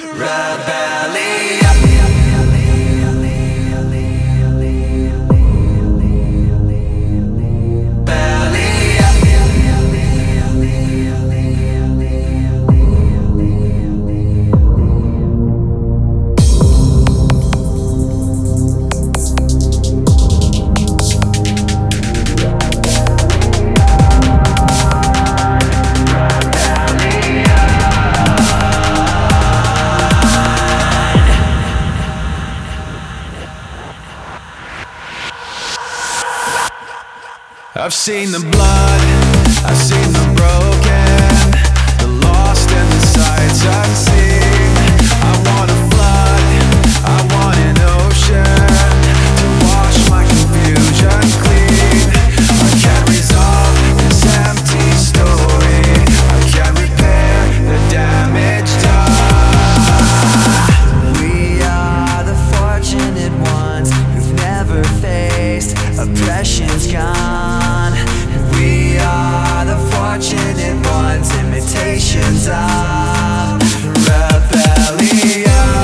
I've seen the blood, I've seen the broken, the lost and the sights unseen. I want a flood, I want an ocean to wash my confusion clean. I can't resolve this empty story, I can't repair the damage done. We are the fortunate ones who've never faced oppression's gone. We are the fortunate ones, imitations of rebellion.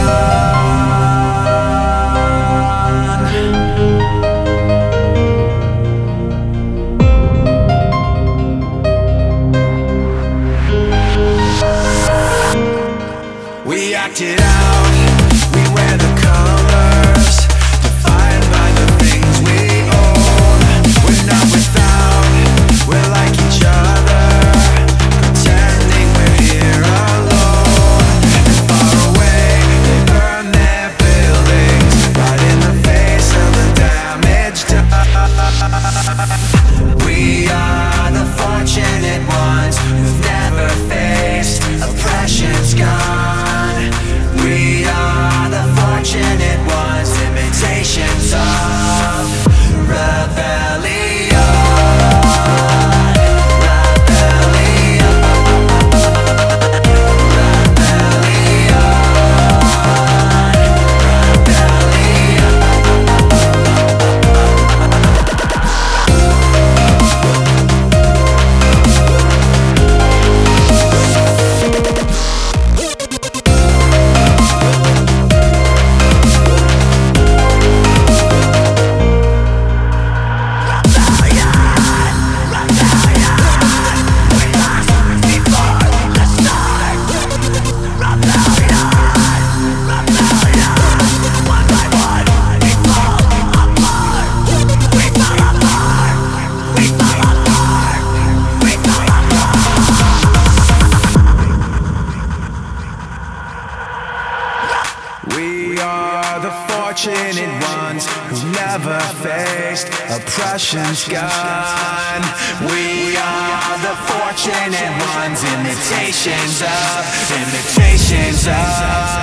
We acted out, we wear the colors, defined by the things we own. We're not without, we're like each other, pretending we're here alone. And far away, they burn their buildings, right in the face of the damage done. We are the fortunate ones who've never faced oppression's gone. We are the fortunate ones, imitations of rebellion. We are the fortunate ones who never faced oppression's gun. We are the fortunate ones, imitations of